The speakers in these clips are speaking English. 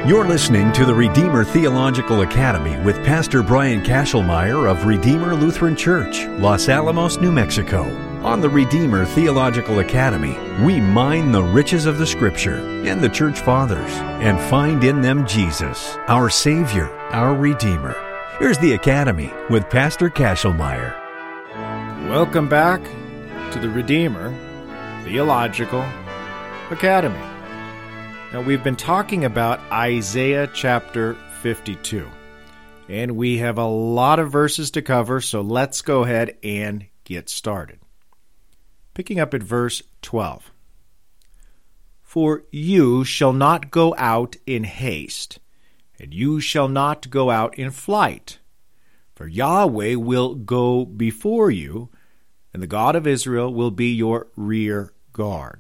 You're listening to the Redeemer Theological Academy with Pastor Brian Kashelmeyer of Redeemer Lutheran Church, Los Alamos, New Mexico. On the Redeemer Theological Academy, we mine the riches of the Scripture and the Church Fathers and find in them Jesus, our Savior, our Redeemer. Here's the Academy with Pastor Kashelmeyer. Welcome back to the Redeemer Theological Academy. Now, we've been talking about Isaiah chapter 52, and we have a lot of verses to cover, so let's go ahead and get started. Picking up at verse 12. For you shall not go out in haste, and you shall not go out in flight, for Yahweh will go before you, and the God of Israel will be your rear guard.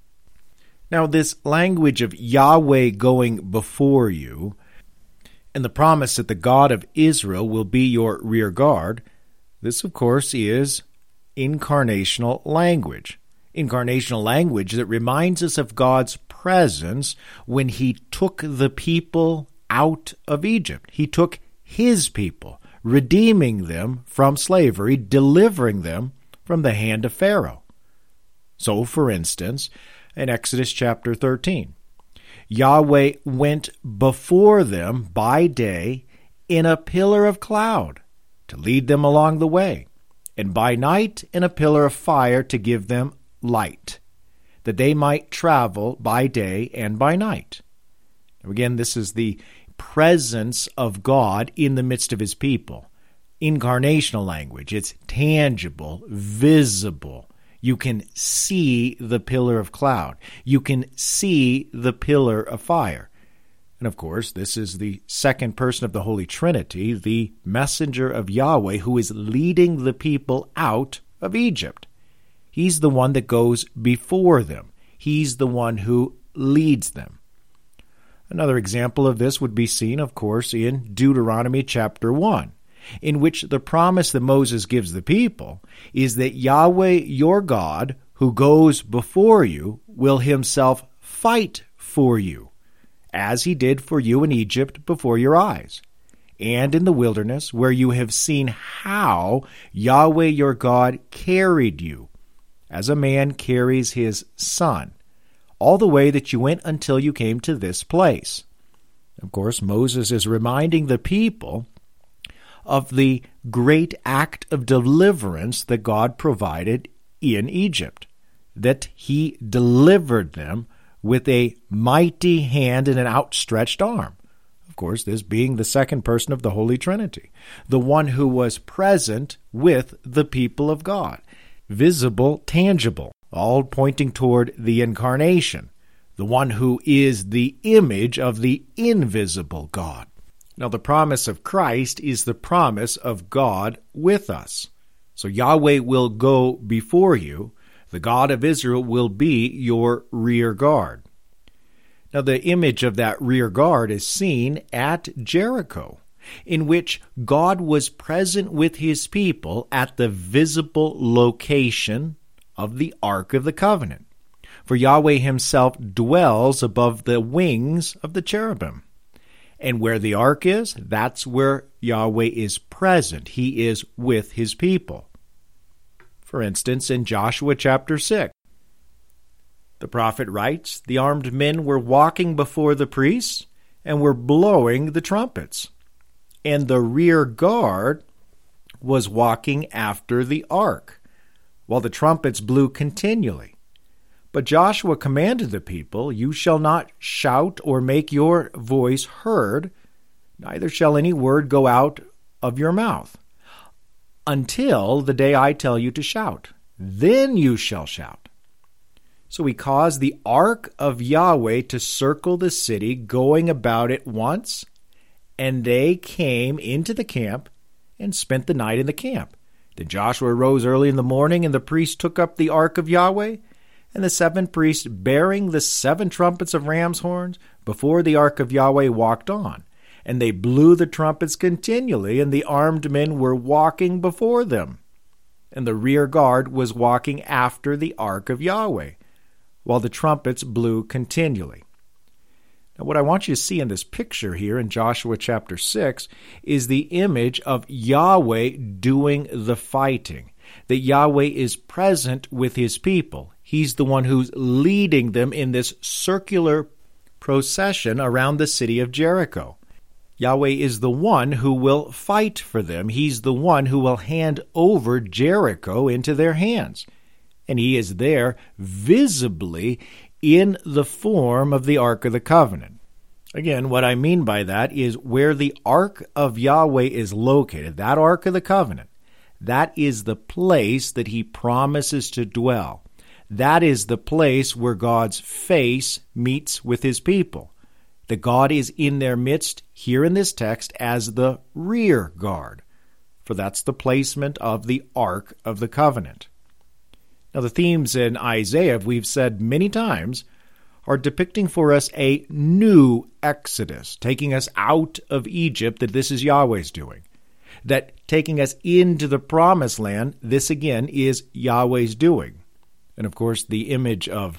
Now, this language of Yahweh going before you and the promise that the God of Israel will be your rear guard, this, of course, is incarnational language. Incarnational language that reminds us of God's presence when He took the people out of Egypt. He took His people, redeeming them from slavery, delivering them from the hand of Pharaoh. So, for instance, in Exodus chapter 13, Yahweh went before them by day in a pillar of cloud to lead them along the way, and by night in a pillar of fire to give them light, that they might travel by day and by night. Again, this is the presence of God in the midst of His people. Incarnational language. It's tangible, visible. You can see the pillar of cloud. You can see the pillar of fire. And of course, this is the second person of the Holy Trinity, the messenger of Yahweh, who is leading the people out of Egypt. He's the one that goes before them. He's the one who leads them. Another example of this would be seen, of course, in Deuteronomy chapter 1. In which the promise that Moses gives the people is that Yahweh, your God, who goes before you, will Himself fight for you, as He did for you in Egypt before your eyes, and in the wilderness, where you have seen how Yahweh, your God, carried you, as a man carries his son, all the way that you went until you came to this place. Of course, Moses is reminding the people of the great act of deliverance that God provided in Egypt, that He delivered them with a mighty hand and an outstretched arm. Of course, this being the second person of the Holy Trinity, the one who was present with the people of God, visible, tangible, all pointing toward the incarnation, the one who is the image of the invisible God. Now, the promise of Christ is the promise of God with us. So Yahweh will go before you. The God of Israel will be your rear guard. Now, the image of that rear guard is seen at Jericho, in which God was present with His people at the visible location of the Ark of the Covenant. For Yahweh Himself dwells above the wings of the cherubim. And where the ark is, that's where Yahweh is present. He is with His people. For instance, in Joshua chapter 6, the prophet writes, the armed men were walking before the priests and were blowing the trumpets. And the rear guard was walking after the ark, while the trumpets blew continually. But Joshua commanded the people, you shall not shout or make your voice heard, neither shall any word go out of your mouth, until the day I tell you to shout. Then you shall shout. So He caused the ark of Yahweh to circle the city, going about it once, and they came into the camp and spent the night in the camp. Then Joshua arose early in the morning, and the priests took up the ark of Yahweh, and the 7 priests bearing the 7 trumpets of ram's horns before the ark of Yahweh walked on. And they blew the trumpets continually, and the armed men were walking before them. And the rear guard was walking after the ark of Yahweh, while the trumpets blew continually. Now, what I want you to see in this picture here in Joshua chapter 6 is the image of Yahweh doing the fighting, that Yahweh is present with his people. He's the one who's leading them in this circular procession around the city of Jericho. Yahweh is the one who will fight for them. He's the one who will hand over Jericho into their hands. And he is there visibly in the form of the Ark of the Covenant. Again, what I mean by that is where the Ark of Yahweh is located, that Ark of the Covenant, that is the place that he promises to dwell. That is the place where God's face meets with his people. That God is in their midst here in this text as the rear guard, for that's the placement of the Ark of the Covenant. Now, the themes in Isaiah, we've said many times, are depicting for us a new exodus, taking us out of Egypt, that this is Yahweh's doing. That taking us into the promised land, this again is Yahweh's doing. And of course, the image of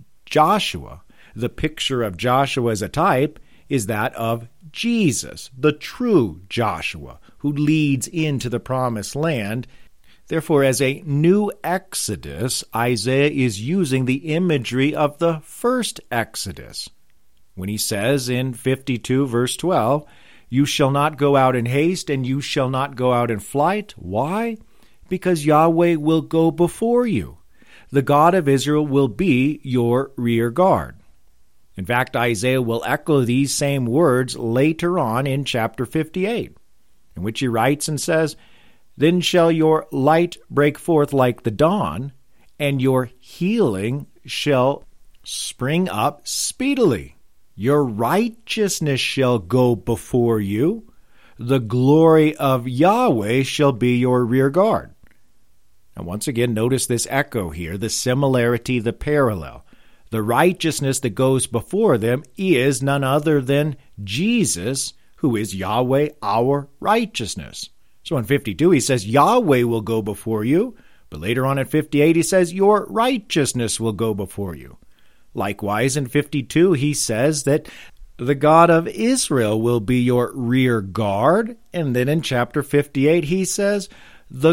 Joshua, the picture of Joshua as a type, is that of Jesus, the true Joshua, who leads into the promised land. Therefore, as a new exodus, Isaiah is using the imagery of the first exodus. When he says in 52 verse 12, "You shall not go out in haste, and you shall not go out in flight." Why? Because Yahweh will go before you. The God of Israel will be your rear guard. In fact, Isaiah will echo these same words later on in chapter 58, in which he writes and says, "Then shall your light break forth like the dawn, and your healing shall spring up speedily. Your righteousness shall go before you. The glory of Yahweh shall be your rear guard." Now, once again, notice this echo here, the similarity, the parallel. The righteousness that goes before them is none other than Jesus, who is Yahweh, our righteousness. So in 52, he says, Yahweh will go before you. But later on in 58, he says, your righteousness will go before you. Likewise, in 52, he says that the God of Israel will be your rear guard. And then in chapter 58, he says, the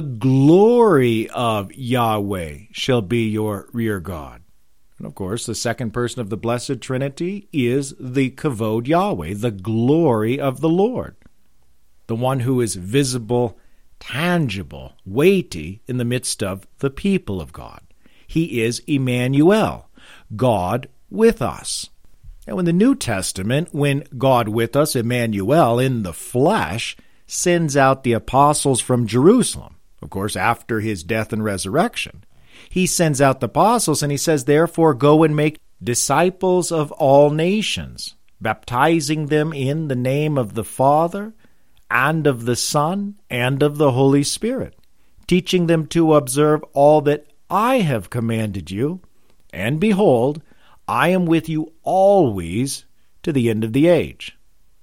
glory of Yahweh shall be your rear guard. And of course, the second person of the Blessed Trinity is the Kavod Yahweh, the glory of the Lord, the one who is visible, tangible, weighty in the midst of the people of God. He is Emmanuel, God with us. Now in the New Testament, when God with us, Emmanuel, in the flesh, sends out the apostles from Jerusalem, of course, after his death and resurrection, he sends out the apostles and he says, therefore, go and make disciples of all nations, baptizing them in the name of the Father and of the Son and of the Holy Spirit, teaching them to observe all that I have commanded you. And behold, I am with you always to the end of the age.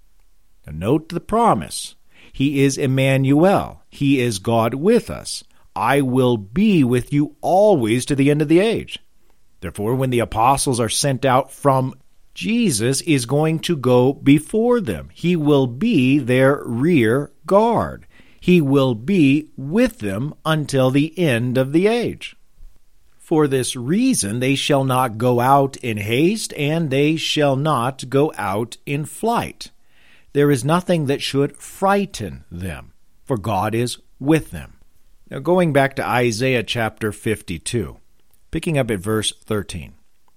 Now note the promise. He is Emmanuel. He is God with us. I will be with you always to the end of the age. Therefore, when the apostles are sent out from Jesus is going to go before them. He will be their rear guard. He will be with them until the end of the age. For this reason, they shall not go out in haste, and they shall not go out in flight. There is nothing that should frighten them, for God is with them. Now, going back to Isaiah chapter 52, picking up at verse 13.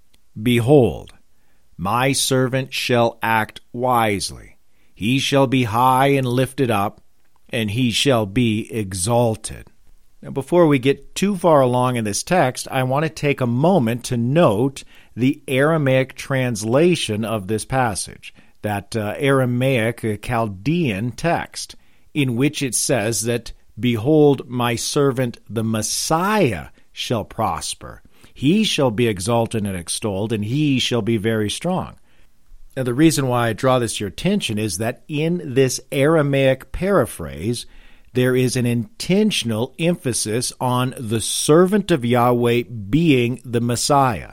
Behold, my servant shall act wisely. He shall be high and lifted up, and he shall be exalted. Now, before we get too far along in this text, I want to take a moment to note the Aramaic translation of this passage, that Aramaic Chaldean text, in which it says that, behold, my servant the Messiah shall prosper. He shall be exalted and extolled, and he shall be very strong. Now, the reason why I draw this to your attention is that in this Aramaic paraphrase, there is an intentional emphasis on the servant of Yahweh being the Messiah.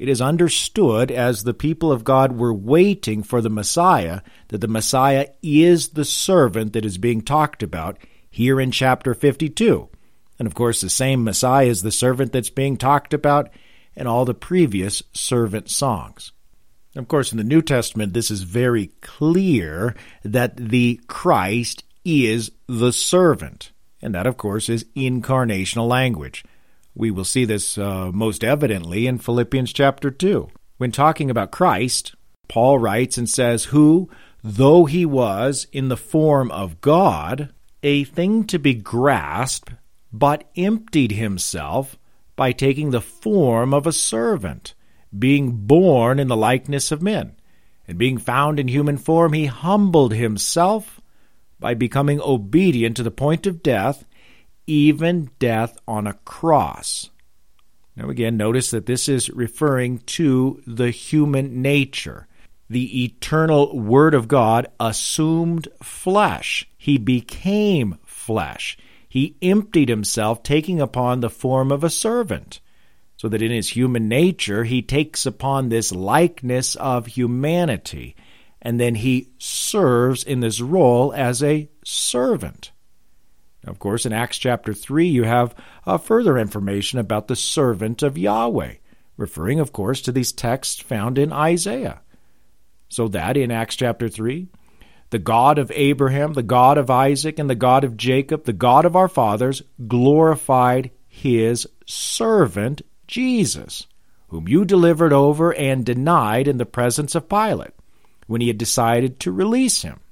it is understood as the people of God were waiting for the Messiah, that the Messiah is the servant that is being talked about here in chapter 52. And of course, the same Messiah is the servant that's being talked about in all the previous servant songs. Of course, in the New Testament, this is very clear that the Christ is the servant. And that, of course, is incarnational language. We will see this most evidently in Philippians chapter 2. When talking about Christ, Paul writes and says, who, though he was in the form of God, a thing to be grasped, but emptied himself by taking the form of a servant, being born in the likeness of men. And being found in human form, he humbled himself by becoming obedient to the point of death, even death on a cross. Now again, notice that this is referring to the human nature. The eternal Word of God assumed flesh. He became flesh. He emptied himself, taking upon the form of a servant, so that in his human nature he takes upon this likeness of humanity, and then he serves in this role as a servant. Now, of course, in Acts chapter 3, you have further information about the servant of Yahweh, referring, of course, to these texts found in Isaiah. So that in Acts chapter 3, the God of Abraham, the God of Isaac, and the God of Jacob, the God of our fathers, glorified his servant Jesus, whom you delivered over and denied in the presence of Pilate, when he had decided to release him.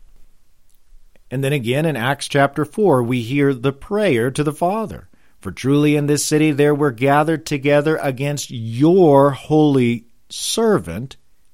And then again in Acts chapter 4, we hear the prayer to the Father. For truly in this city there were gathered together against your holy servant,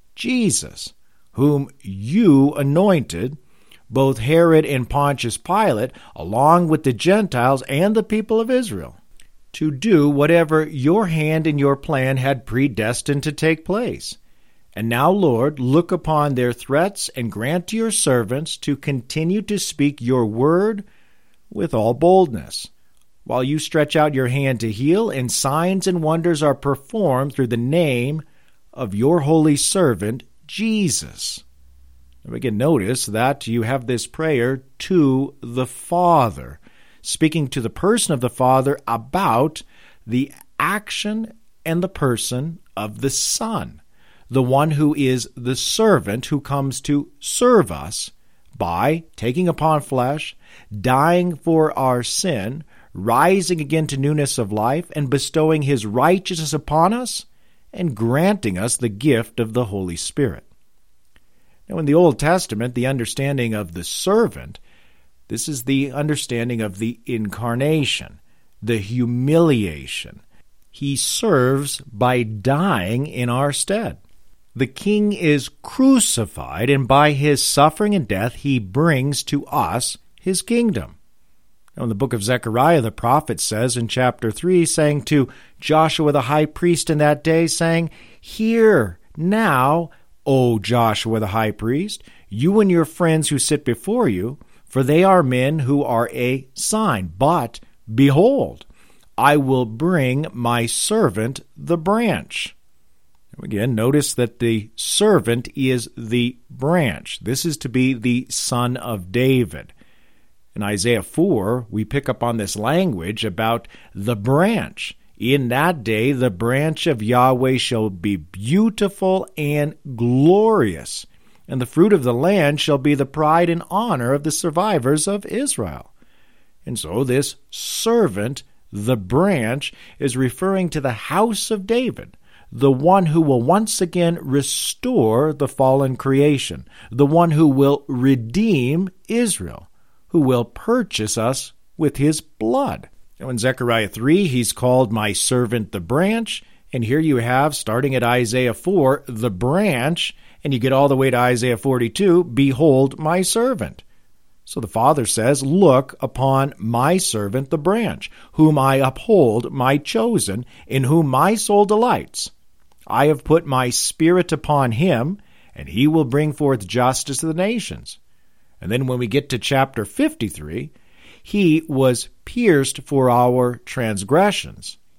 Jesus, whom you anointed, both Herod and Pontius Pilate, along with the Gentiles and the people of Israel, to do whatever your hand and your plan had predestined to take place. And now, Lord, look upon their threats and grant to your servants to continue to speak your word with all boldness, while you stretch out your hand to heal, and signs and wonders are performed through the name of your holy servant, Jesus. And we can notice that you have this prayer to the Father, speaking to the person of the Father about the action and the person of the Son, the one who is the servant who comes to serve us by taking upon flesh, dying for our sin, rising again to newness of life, and bestowing his righteousness upon us, and granting us the gift of the Holy Spirit. Now, in the Old Testament, the understanding of the servant, this is the understanding of the incarnation, the humiliation. He serves by dying in our stead. The king is crucified, and by his suffering and death, he brings to us his kingdom. Now, in the book of Zechariah, the prophet says in chapter 3, saying to Joshua the high priest in that day, saying, "Hear now, O Joshua the high priest, you and your friends who sit before you, for they are men who are a sign. But, behold, I will bring my servant the branch." Again, notice that the servant is the branch. This is to be the son of David. In Isaiah 4, we pick up on this language about the branch. In that day, the branch of Yahweh shall be beautiful and glorious, and the fruit of the land shall be the pride and honor of the survivors of Israel. And so this servant, the branch, is referring to the house of David, the one who will once again restore the fallen creation, the one who will redeem Israel, who will purchase us with his blood. Now in Zechariah 3, he's called my servant the branch, and here you have, starting at Isaiah 4, the branch, and you get all the way to Isaiah 42, behold my servant. So the Father says, look upon my servant the branch, whom I uphold, my chosen, in whom my soul delights. I have put my spirit upon him, and he will bring forth justice to the nations. And then when we get to chapter 53, he was pierced for our transgressions.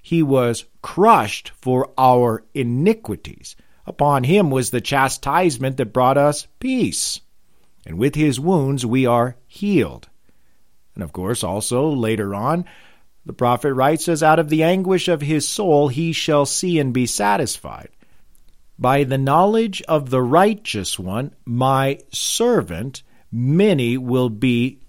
He was crushed for our iniquities. Upon him was the chastisement that brought us peace. And with his wounds we are healed. And of course, also later on, the prophet writes, as out of the anguish of his soul he shall see and be satisfied. By the knowledge of the righteous one, my servant, many will be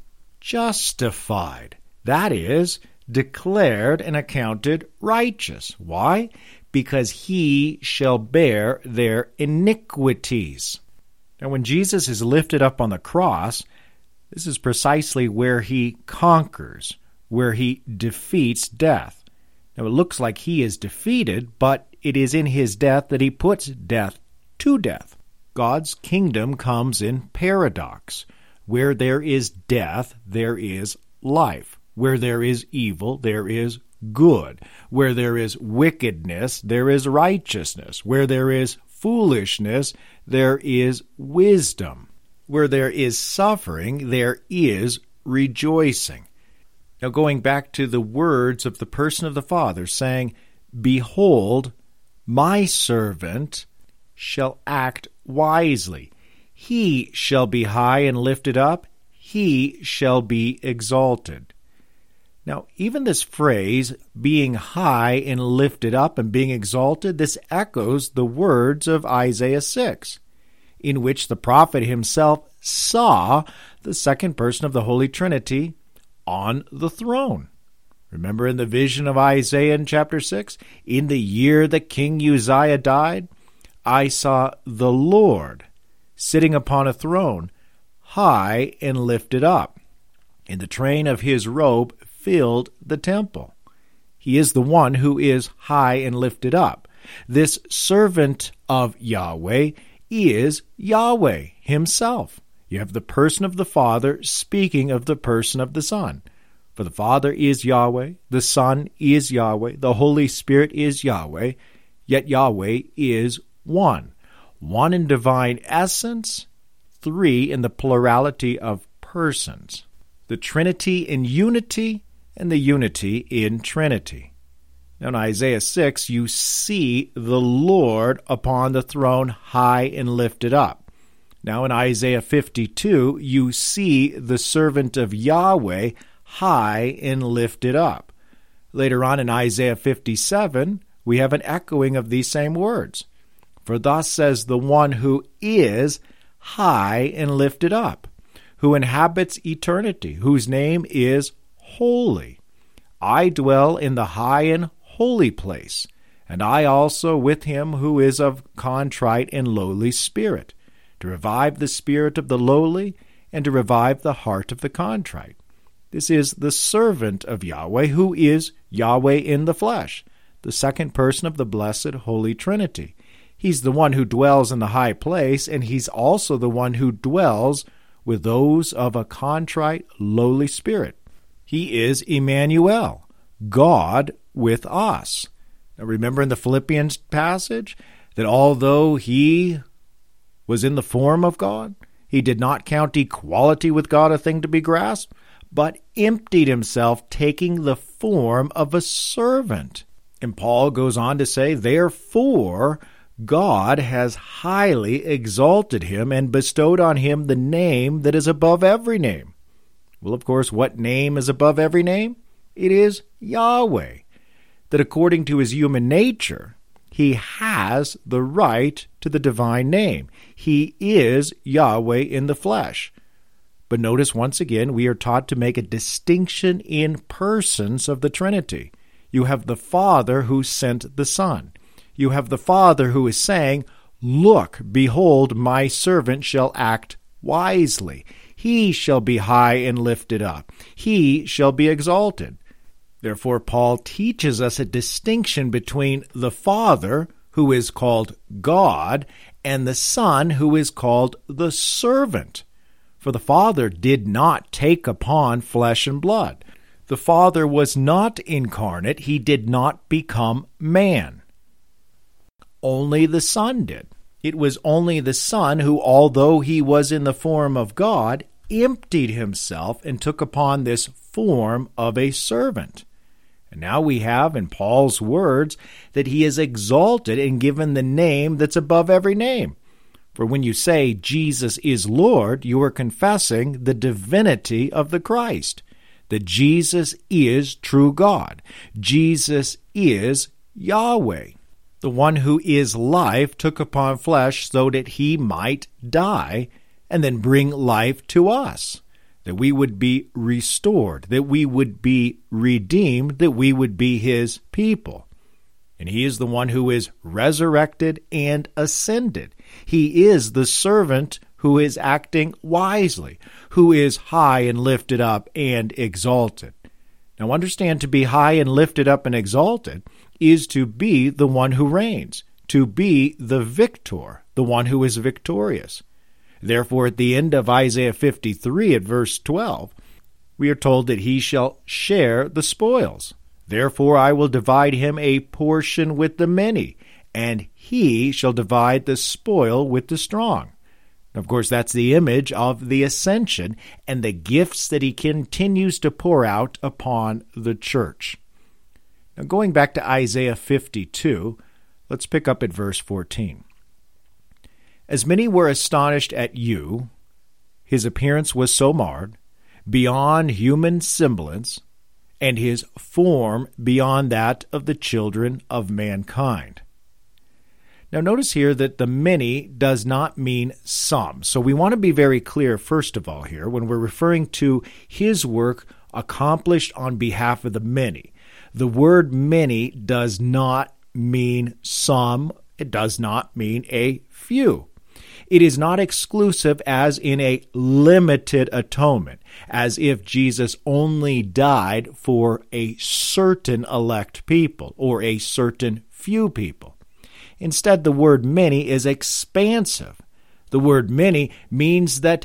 justified. That is, declared and accounted righteous. Why? Because he shall bear their iniquities. Now, when Jesus is lifted up on the cross, this is precisely where he conquers, where he defeats death. Now, it looks like he is defeated, but it is in his death that he puts death to death. God's kingdom comes in paradox. Where there is death, there is life. Where there is evil, there is good. Where there is wickedness, there is righteousness. Where there is foolishness, there is wisdom. Where there is suffering, there is rejoicing. Now, going back to the words of the person of the Father, saying, behold, my servant shall act wisely. He shall be high and lifted up. He shall be exalted. Now, even this phrase, being high and lifted up and being exalted, this echoes the words of Isaiah 6, in which the prophet himself saw the second person of the Holy Trinity on the throne. Remember in the vision of Isaiah in chapter 6? In the year that King Uzziah died, I saw the Lord sitting upon a throne, high and lifted up, and the train of his robe filled the temple. He is the one who is high and lifted up. This servant of Yahweh is Yahweh himself. You have the person of the Father speaking of the person of the Son. For the Father is Yahweh, the Son is Yahweh, the Holy Spirit is Yahweh, yet Yahweh is one. One in divine essence, three in the plurality of persons. The Trinity in unity, and the unity in Trinity. Now in Isaiah 6, you see the Lord upon the throne high and lifted up. Now in Isaiah 52, you see the servant of Yahweh high and lifted up. Later on in Isaiah 57, we have an echoing of these same words. For thus says the one who is high and lifted up, who inhabits eternity, whose name is holy. I dwell in the high and holy place, and I also with him who is of contrite and lowly spirit, to revive the spirit of the lowly, and to revive the heart of the contrite. This is the servant of Yahweh, who is Yahweh in the flesh, the second person of the blessed Holy Trinity. He's the one who dwells in the high place, and he's also the one who dwells with those of a contrite, lowly spirit. He is Emmanuel, God with us. Now remember in the Philippians passage that although he was in the form of God, he did not count equality with God a thing to be grasped, but emptied himself, taking the form of a servant. And Paul goes on to say, therefore, God has highly exalted him and bestowed on him the name that is above every name. Well, of course, what name is above every name? It is Yahweh. That according to his human nature, he has the right to the divine name. He is Yahweh in the flesh. But notice once again, we are taught to make a distinction in persons of the Trinity. You have the Father who sent the Son. You have the Father who is saying, look, behold, my servant shall act wisely. He shall be high and lifted up. He shall be exalted. Therefore, Paul teaches us a distinction between the Father, who is called God, and the Son, who is called the servant. For the Father did not take upon flesh and blood. The Father was not incarnate. He did not become man. Only the Son did. It was only the Son who, although he was in the form of God, emptied himself and took upon this form of a servant. And now we have in Paul's words that he is exalted and given the name that's above every name. For when you say Jesus is Lord, you are confessing the divinity of the Christ, that Jesus is true God. Jesus is Yahweh. The one who is life took upon flesh so that he might die and then bring life to us, that we would be restored, that we would be redeemed, that we would be his people. And he is the one who is resurrected and ascended. He is the servant who is acting wisely, who is high and lifted up and exalted. Now understand, to be high and lifted up and exalted is to be the one who reigns, to be the victor, the one who is victorious. Therefore, at the end of Isaiah 53 at verse 12, we are told that he shall share the spoils. Therefore I will divide him a portion with the many, and he shall divide the spoil with the strong. Of course, that's the image of the ascension and the gifts that he continues to pour out upon the church. Now, going back to Isaiah 52, let's pick up at verse 14. As many were astonished at you, his appearance was so marred, beyond human semblance, and his form beyond that of the children of mankind. Now notice here that the many does not mean some. So we want to be very clear, first of all, here, when we're referring to his work accomplished on behalf of the many. The word many does not mean some. It does not mean a few. It is not exclusive as in a limited atonement, as if Jesus only died for a certain elect people or a certain few people. Instead, the word many is expansive. The word many means that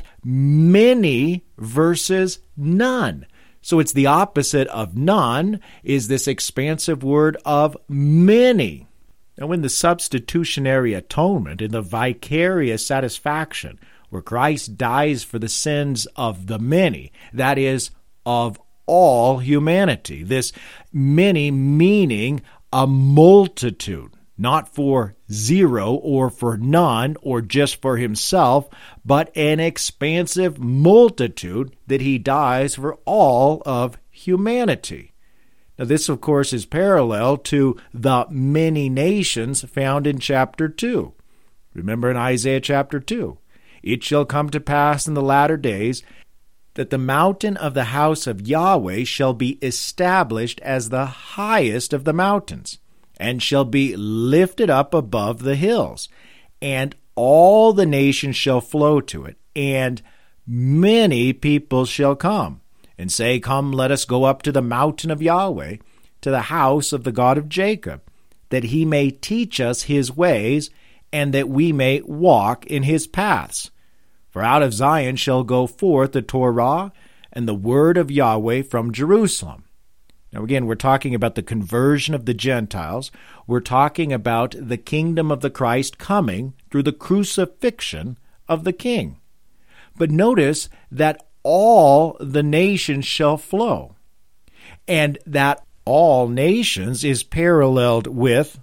many versus none. So it's the opposite of none, is this expansive word of many. Now, in the substitutionary atonement, in the vicarious satisfaction, where Christ dies for the sins of the many, that is, of all humanity, this many meaning a multitude, not for zero or for none or just for himself, but an expansive multitude that he dies for all of humanity. Now, this, of course, is parallel to the many nations found in chapter 2. Remember in Isaiah chapter 2, it shall come to pass in the latter days that the mountain of the house of Yahweh shall be established as the highest of the mountains, and shall be lifted up above the hills, and all the nations shall flow to it, and many people shall come, and say, Come, let us go up to the mountain of Yahweh, to the house of the God of Jacob, that he may teach us his ways, and that we may walk in his paths. For out of Zion shall go forth the Torah, and the word of Yahweh from Jerusalem. Now again, we're talking about the conversion of the Gentiles. We're talking about the kingdom of the Christ coming through the crucifixion of the King. But notice that all the nations shall flow, and that all nations is paralleled with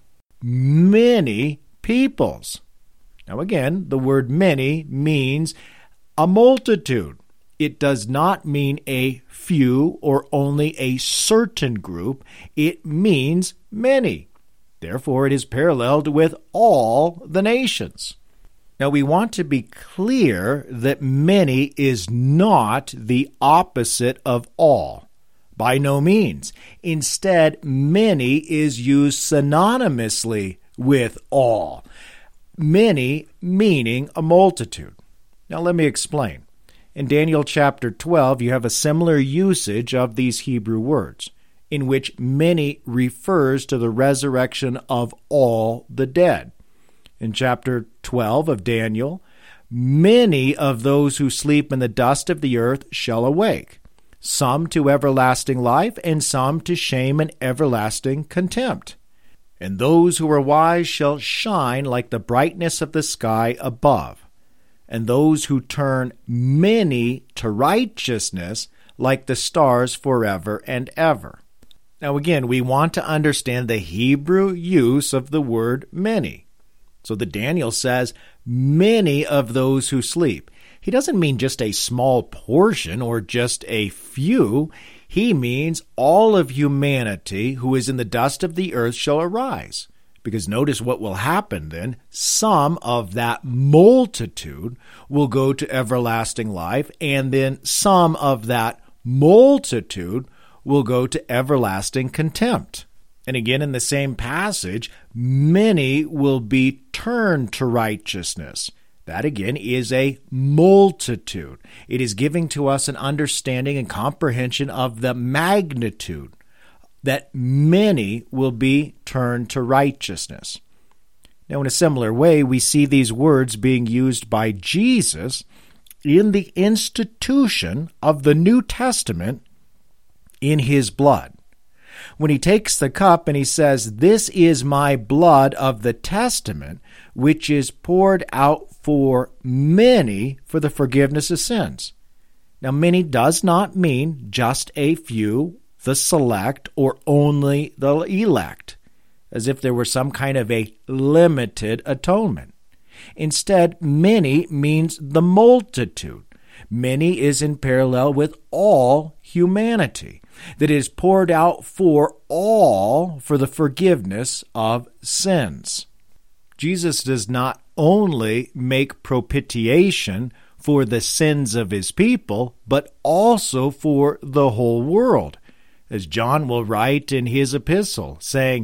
many peoples. Now again, the word many means a multitude. It does not mean a few or only a certain group. It means many. Therefore, it is paralleled with all the nations. Now, we want to be clear that many is not the opposite of all. By no means. Instead, many is used synonymously with all. Many meaning a multitude. Now, let me explain. In Daniel chapter 12, you have a similar usage of these Hebrew words, in which many refers to the resurrection of all the dead. In chapter 12 of Daniel, many of those who sleep in the dust of the earth shall awake, some to everlasting life, and some to shame and everlasting contempt. And those who are wise shall shine like the brightness of the sky above, and those who turn many to righteousness like the stars forever and ever. Now again, we want to understand the Hebrew use of the word many. So that Daniel says, many of those who sleep. He doesn't mean just a small portion or just a few. He means all of humanity who is in the dust of the earth shall arise. Because notice what will happen then. Some of that multitude will go to everlasting life, and then some of that multitude will go to everlasting contempt. And again, in the same passage, many will be turned to righteousness. That again is a multitude. It is giving to us an understanding and comprehension of the magnitude that many will be turned to righteousness. Now, in a similar way, we see these words being used by Jesus in the institution of the New Testament in his blood. When he takes the cup and he says, "This is my blood of the testament, which is poured out for many for the forgiveness of sins." Now, many does not mean just a few, the select, or only the elect, as if there were some kind of a limited atonement. Instead, many means the multitude. Many is in parallel with all humanity, that is poured out for all for the forgiveness of sins. Jesus does not only make propitiation for the sins of his people, but also for the whole world. As John will write in his epistle, saying,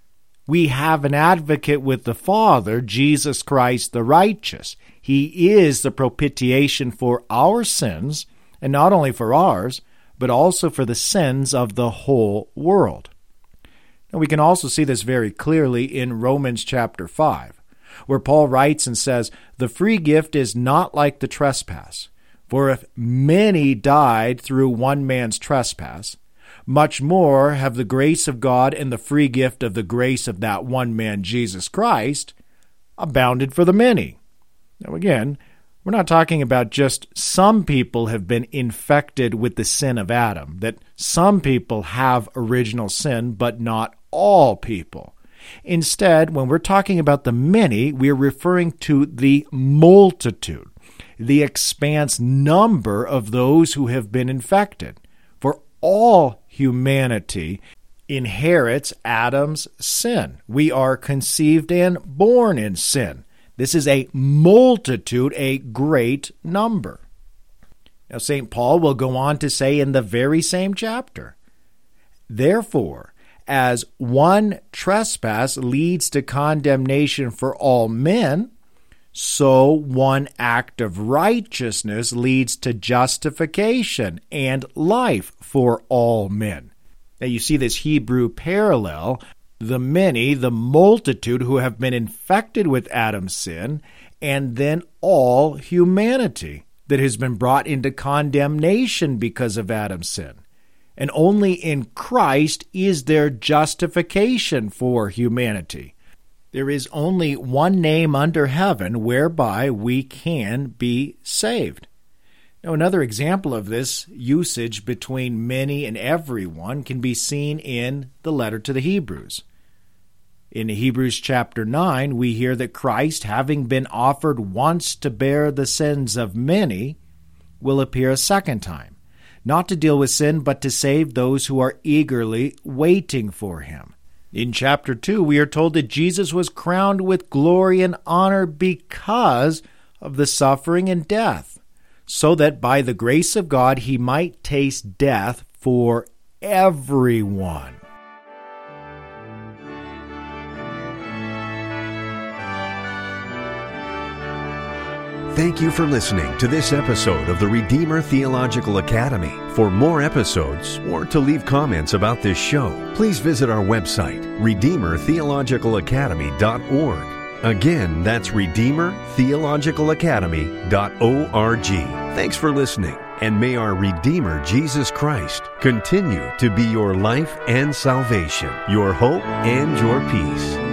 "We have an advocate with the Father, Jesus Christ the righteous. He is the propitiation for our sins, and not only for ours, but also for the sins of the whole world." Now, we can also see this very clearly in Romans chapter 5, where Paul writes and says, "The free gift is not like the trespass. For if many died through one man's trespass, much more have the grace of God and the free gift of the grace of that one man, Jesus Christ, abounded for the many." Now again, we're not talking about just some people have been infected with the sin of Adam, that some people have original sin, but not all people. Instead, when we're talking about the many, we're referring to the multitude, the expanse number of those who have been infected. For all humanity inherits Adam's sin. We are conceived and born in sin. This is a multitude, a great number. Now, St. Paul will go on to say in the very same chapter, "Therefore, as one trespass leads to condemnation for all men, so one act of righteousness leads to justification and life for all men." Now, you see this Hebrew parallel, the many, the multitude who have been infected with Adam's sin, and then all humanity that has been brought into condemnation because of Adam's sin. And only in Christ is there justification for humanity. There is only one name under heaven whereby we can be saved. Now, another example of this usage between many and everyone can be seen in the letter to the Hebrews. In Hebrews chapter 9, we hear that Christ, having been offered once to bear the sins of many, will appear a second time, not to deal with sin, but to save those who are eagerly waiting for him. In chapter 2, we are told that Jesus was crowned with glory and honor because of the suffering and death, so that by the grace of God he might taste death for everyone. Thank you for listening to this episode of the Redeemer Theological Academy. For more episodes or to leave comments about this show, please visit our website, redeemertheologicalacademy.org. Again, that's redeemertheologicalacademy.org. Thanks for listening, and may our Redeemer Jesus Christ continue to be your life and salvation, your hope and your peace.